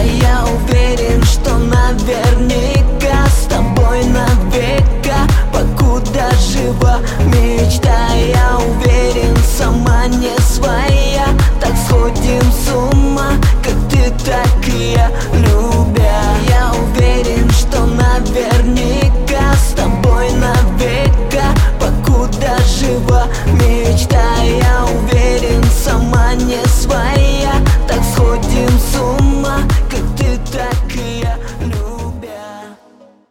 я уверен, что наверняка с тобой навека, покуда жива мечта. Я уверен, сама не своя, так сходим с ума, как ты, так и я.